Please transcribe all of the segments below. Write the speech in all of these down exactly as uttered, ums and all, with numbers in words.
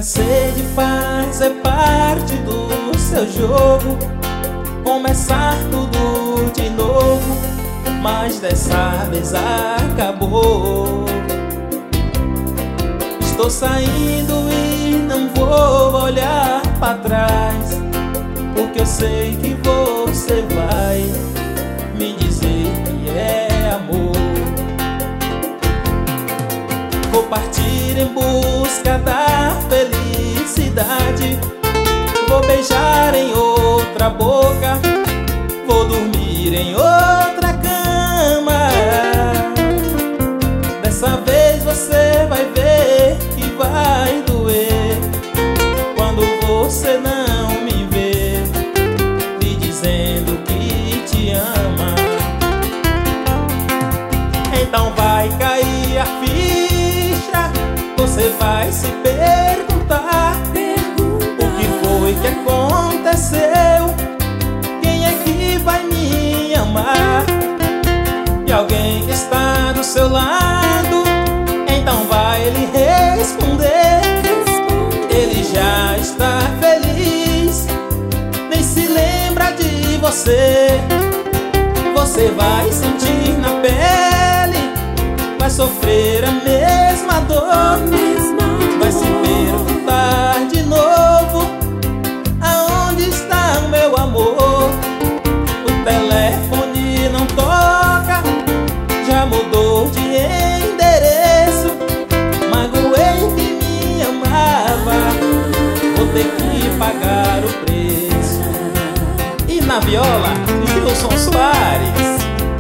Sede faz é parte do seu jogo, começar tudo de novo, mas dessa vez acabou. Estou saindo e não vou olhar pra trás, porque eu sei que você vai me dizer que é amor. Vou partir em busca da felicidade, vou beijar em outra boca, vou dormir em outra cama. Dessa vez você vai ver que vai doer quando você não me vê me dizendo que te ama. Então vai cair a ficha, você vai se perguntar o que foi que aconteceu, quem é que vai me amar? E alguém que está do seu lado, então vai ele responder. Ele já está feliz, nem se lembra de você. Você vai sentir na pele, vai sofrer a mesma dor, vai se perguntar de novo: aonde está o meu amor? O telefone não toca, já mudou de endereço. Magoei que me amava, vou ter que pagar o preço. E na viola, Gilson Soares.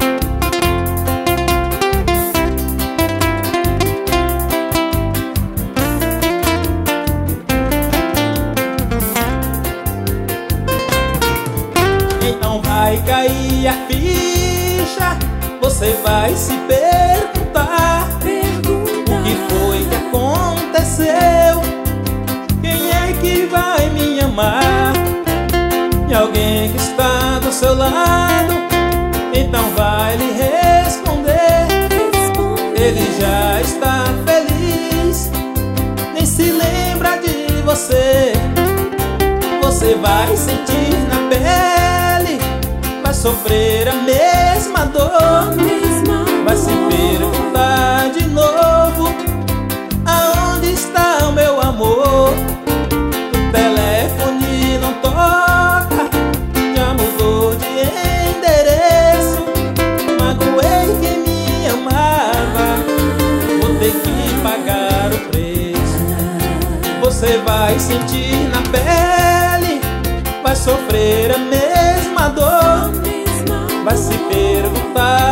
Vai cair a ficha, você vai se perguntar o que foi que aconteceu, quem é que vai me amar? E alguém que está do seu lado, então vai lhe responder. Ele já está feliz, nem se lembra de você. Você vai sentir na pele, vai sofrer a mesma dor, vai se perguntar de novo: aonde está o meu amor? O telefone não toca, já mudou de endereço. Magoei quem me amava, vou ter que pagar o preço. Você vai sentir na pele, vai sofrer a mesma dor, vai se perguntar